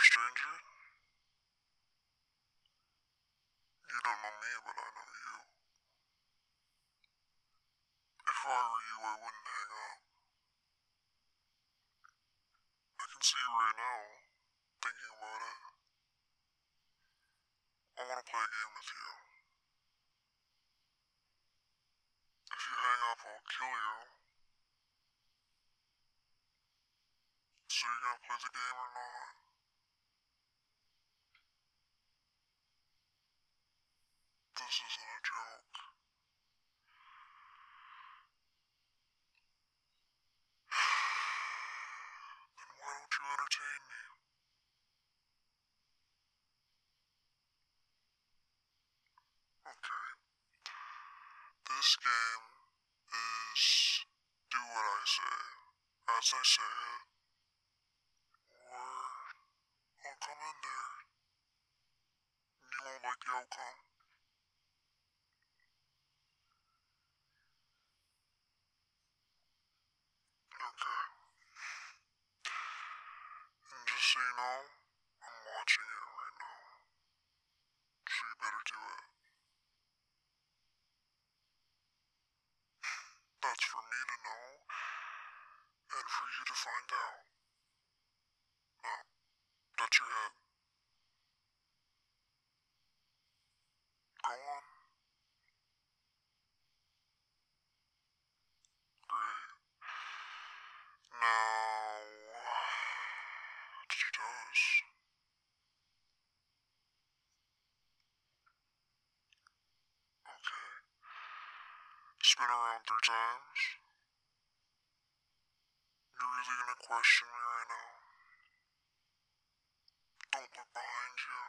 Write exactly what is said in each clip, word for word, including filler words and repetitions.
stranger. You don't know me, but I know you. If I were you, I wouldn't hang up. I can see you right now, thinking about it. I want to play a game with you. If you hang up, I'll kill you. So you gonna play the game or not? This isn't a joke. Then why don't you entertain me? Okay. This game is do what I say, as I say it, or I'll come in there and you won't like the outcome. Okay. And just so you know, I'm watching it right now. So you better do it. That's for me to know, and for you to find out. Now, touch your head. Go on. Great. Now, touch your toes. Okay. Spin around three times. You're really gonna question me right now? Don't look behind you.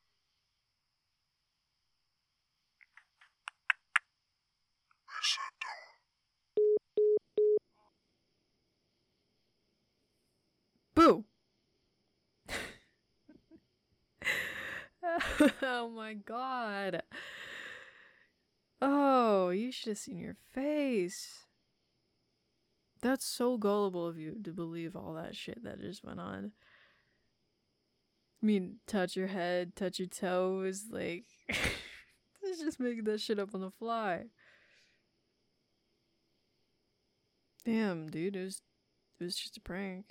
I said don't. Boo! Oh my god. Oh, you should have seen your face. That's so gullible of you to believe all that shit that just went on. I mean, touch your head, touch your toes, like... It's just making that shit up on the fly. Damn, dude, it was, it was just a prank.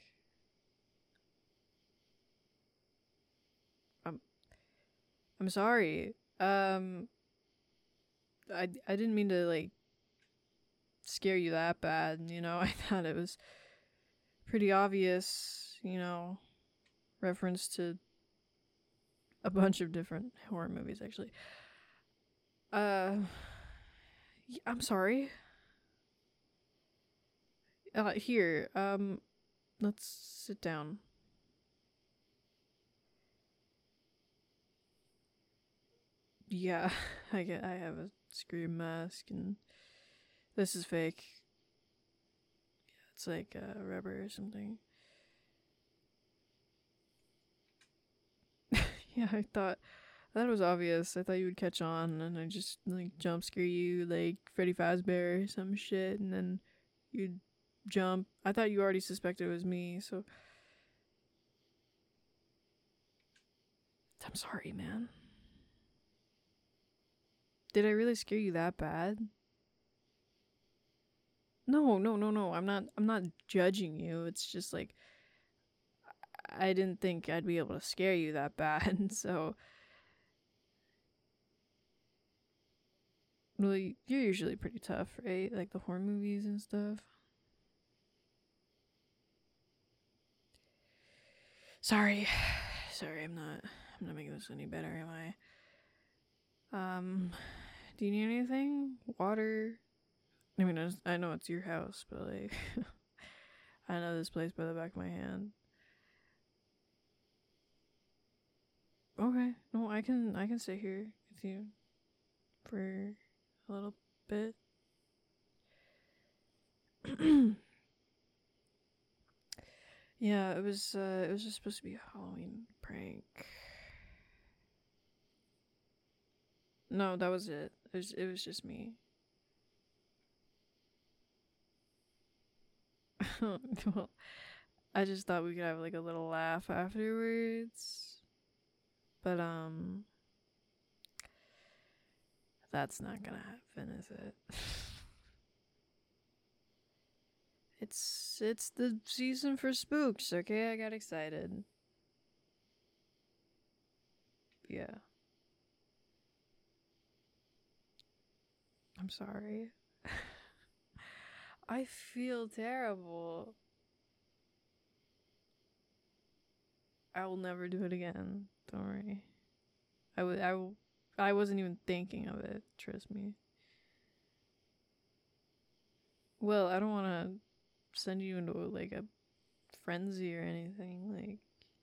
I'm, I'm sorry. Um, I, I didn't mean to, like, scare you that bad, you know? I thought it was pretty obvious, you know, reference to a bunch of different horror movies, actually. Uh, I'm sorry. Uh, here, um, let's sit down. Yeah, I get. I have a scream mask, and this is fake. Yeah, it's like uh, rubber or something. Yeah, I thought that was obvious. I thought you would catch on, and I just like jump scare you like Freddy Fazbear or some shit, and then you'd jump. I thought you already suspected it was me, so I'm sorry, man. Did I really scare you that bad? No, no, no, no. I'm not I'm not judging you. It's just like I didn't think I'd be able to scare you that bad. So well, you're usually pretty tough, right? Like the horror movies and stuff. Sorry. Sorry, I'm not I'm not making this any better, am I? Um do you need anything? Water? I mean, I, just, I know it's your house, but like I know this place by the back of my hand. Okay. No, I can I can stay here with you for a little bit. Yeah, it was uh it was just supposed to be a Halloween prank. No, that was it. It was it was just me. Well, I just thought we could have like a little laugh afterwards. But um that's not gonna happen, is it? It's it's the season for spooks, okay? I got excited. Yeah. I'm sorry. I feel terrible. I will never do it again. Don't worry. I would. I will. I wasn't even thinking of it. Trust me. Well, I don't want to send you into like a frenzy or anything. Like,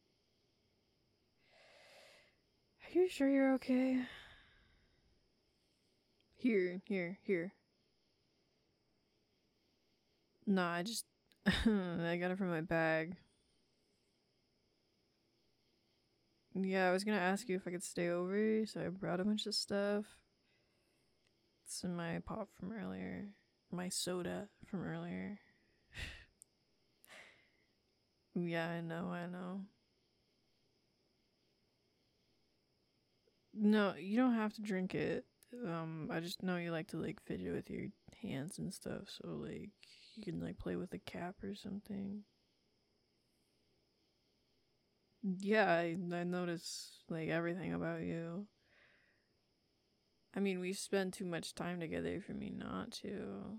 are you sure you're okay? Here, here, here. Nah, I just I got it from my bag. Yeah, I was gonna ask you if I could stay over, so I brought a bunch of stuff. It's in my pop from earlier. My soda from earlier. Yeah, I know, I know. No, you don't have to drink it. Um, I just know you like to like fidget with your hands and stuff, so like you can like play with a cap or something. Yeah, I, I notice like everything about you. I mean, we spend too much time together for me not to.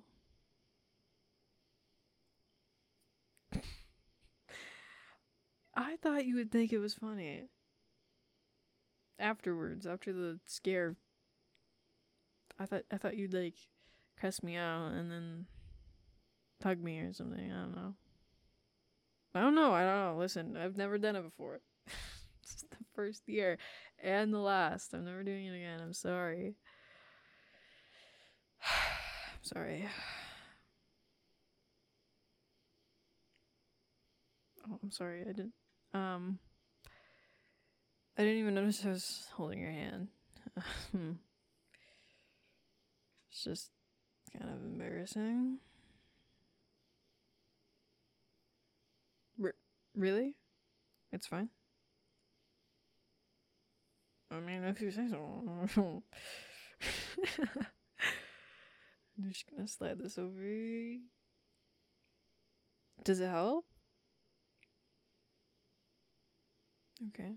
I thought you would think it was funny. Afterwards, after the scare, I thought I thought you'd like cuss me out and then hug me or something. I don't know. I don't know. I don't know. Listen, I've never done it before. It's the first year and the last. I'm never doing it again. I'm sorry. I'm sorry. Oh, I'm sorry. I didn't. Um, I didn't even notice I was holding your hand. It's just kind of embarrassing. R- really? It's fine. I mean, if you say so. I'm just gonna slide this over. Does it help? Okay.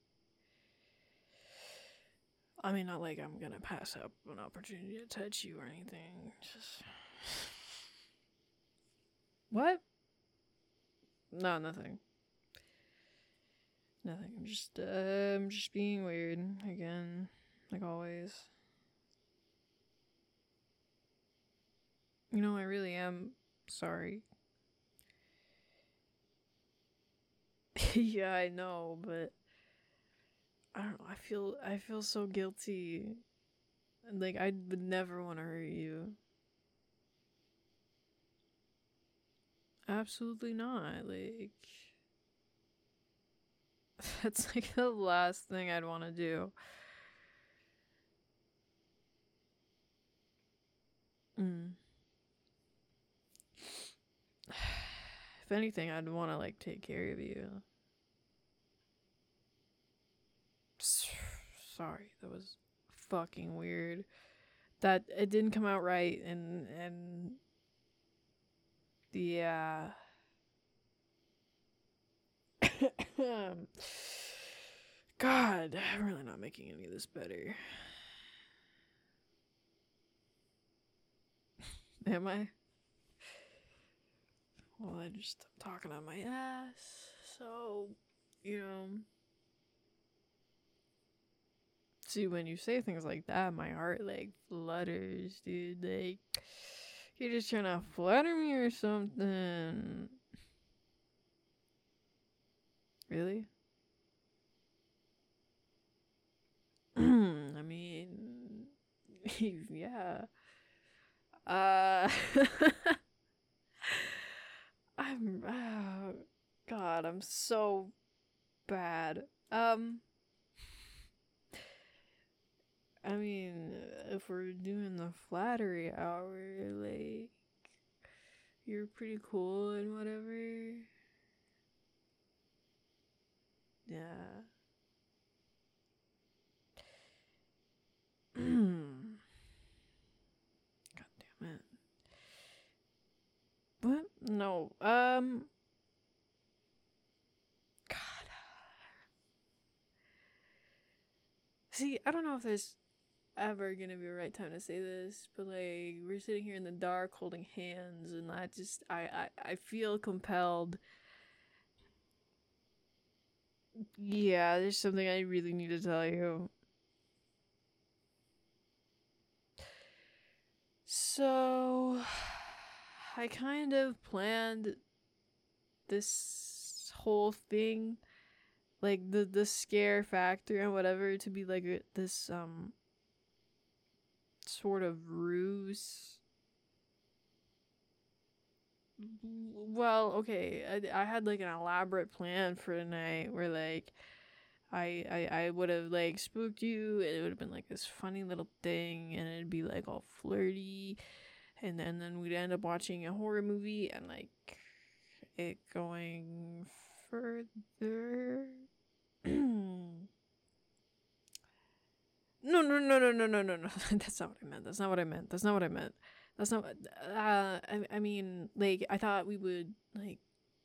I mean, not like I'm gonna pass up an opportunity to touch you or anything. Just. What? No, nothing. Nothing. I'm just, uh, I'm just being weird again, like always. You know, I really am sorry. Yeah, I know, but I don't know. I feel, I feel so guilty. Like I would never want to hurt you. Absolutely not. Like that's like the last thing I'd want to do. Mm. If anything, I'd want to like take care of you. Sorry, that was fucking weird. That it didn't come out right, and and yeah. God, I'm really not making any of this better. Am I? Well, I just I'm talking on my ass, so you know. See, when you say things like that, my heart like flutters, dude. Like you're just trying to flatter me or something. Really? I mean, yeah. Uh, I'm. Oh, God, I'm so bad. Um, I mean, if we're doing the flattery hour, like, you're pretty cool and whatever. Yeah. God damn it. What? No. Um. God. See, I don't know if there's ever gonna be a right time to say this, but like we're sitting here in the dark holding hands, and I just I I, I feel compelled. Yeah, there's something I really need to tell you. So, I kind of planned this whole thing, like the the scare factor and whatever, to be like a, this um sort of ruse. Well, okay, I, I had like an elaborate plan for tonight where like I I, I would have like spooked you, and it would have been like this funny little thing, and it'd be like all flirty, and then then we'd end up watching a horror movie and like it going further. No, no, no, no, no, no, no, no. That's not what I meant. That's not what I meant. That's not what I meant. That's not. Uh, I, I mean, like, I thought we would like.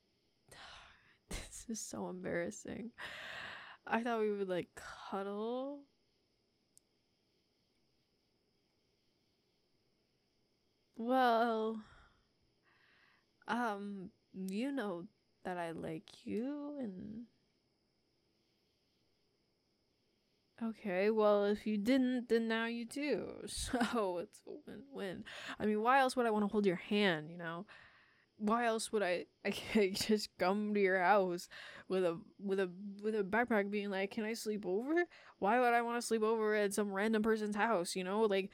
This is so embarrassing. I thought we would like cuddle. Well, um, you know that I like you, and okay, well, if you didn't, then now you do. So it's a win-win. I mean, why else would I want to hold your hand, you know? Why else would I I just come to your house with a with a with a backpack being like, "Can I sleep over?" Why would I want to sleep over at some random person's house, you know? Like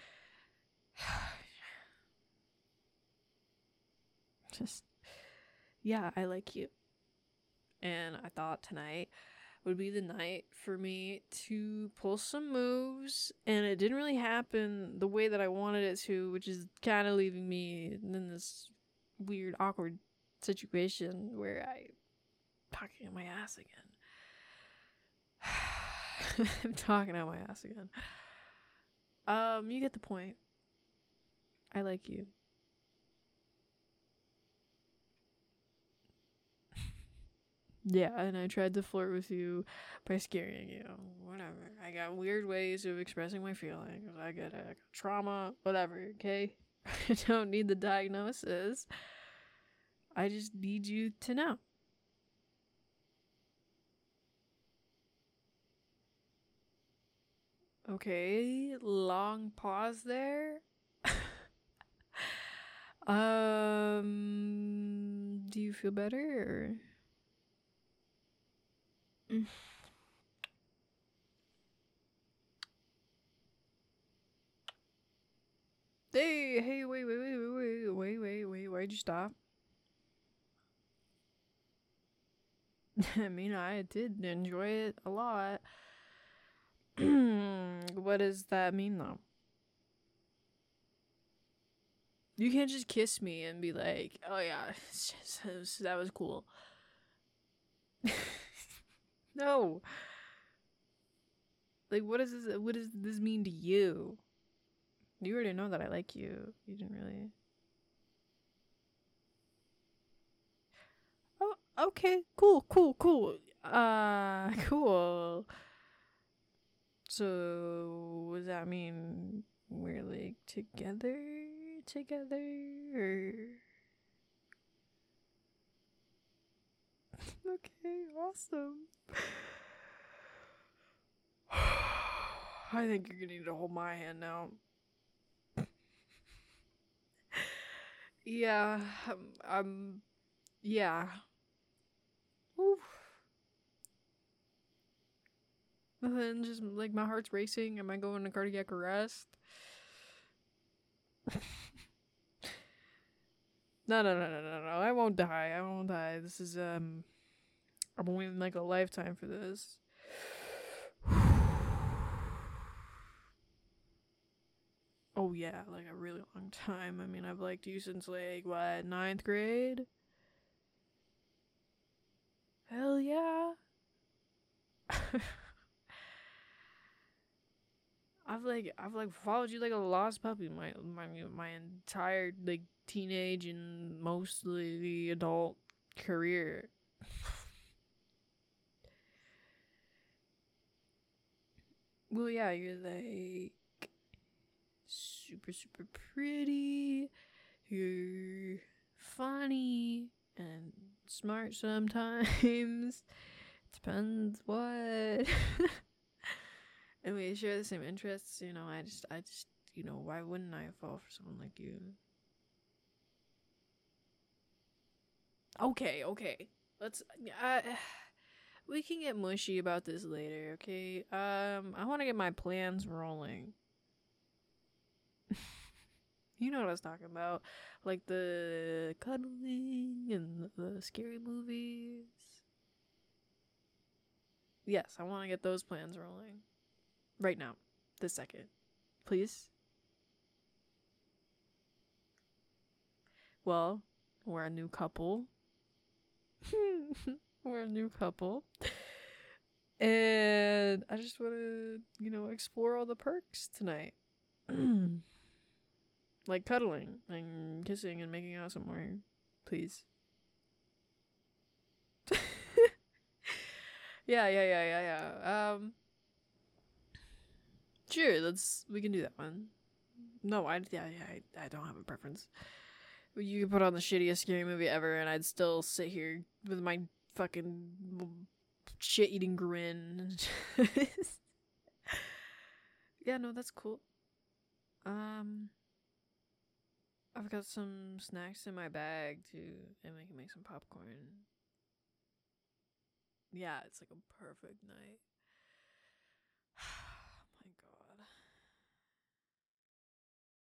just yeah, I like you. And I thought tonight would be the night for me to pull some moves, and it didn't really happen the way that I wanted it to, which is kind of leaving me in this weird, awkward situation where I talking on my ass again. I'm talking on my ass again. Um, you get the point. I like you. Yeah, and I tried to flirt with you by scaring you. Whatever. I got weird ways of expressing my feelings. I got a trauma, whatever, okay? I don't need the diagnosis. I just need you to know. Okay, long pause there. um, do you feel better? Or... Hey, hey, wait, wait, wait, wait, wait, wait, wait, wait, why'd you stop? I mean, I did enjoy it a lot. What does that mean, though? You can't just kiss me and be like, oh yeah, just, it was, that was cool. No. Like, what does this, what does this mean to you? You already know that I like you. You didn't really... Oh, okay, cool, cool, cool. Uh, cool. So, what does that mean? We're like together? Together? Or... Okay, awesome. I think you're gonna need to hold my hand now. Yeah, um, um, yeah. Oof. And then just like my heart's racing. Am I going to cardiac arrest? No, no, no, no, no, no. I won't die. I won't die. This is, um, I'm waiting like a lifetime for this. Oh, yeah, like a really long time. I mean, I've liked you since like, what, ninth grade? Hell yeah. I've like I've like followed you like a lost puppy my my my entire like teenage and mostly adult career. Well, yeah, you're like super super pretty. You're funny and smart sometimes. Depends what. And we share the same interests, you know, I just I just you know, why wouldn't I fall for someone like you? Okay, okay. Let's uh, we can get mushy about this later, okay? Um I want to get my plans rolling. You know what I was talking about. Like the cuddling and the scary movies. Yes, I want to get those plans rolling. Right now. This second. Please? Well, we're a new couple. We're a new couple. And I just want to, you know, explore all the perks tonight. Like cuddling and kissing and making out some more. Please. Yeah, yeah, yeah, yeah, yeah. Um, sure, let's, we can do that one. No, I, yeah, yeah, I, I don't have a preference. You could put on the shittiest scary movie ever, and I'd still sit here with my fucking shit-eating grin. Yeah, no, that's cool. Um, I've got some snacks in my bag too, and we can make some popcorn. Yeah, it's like a perfect night.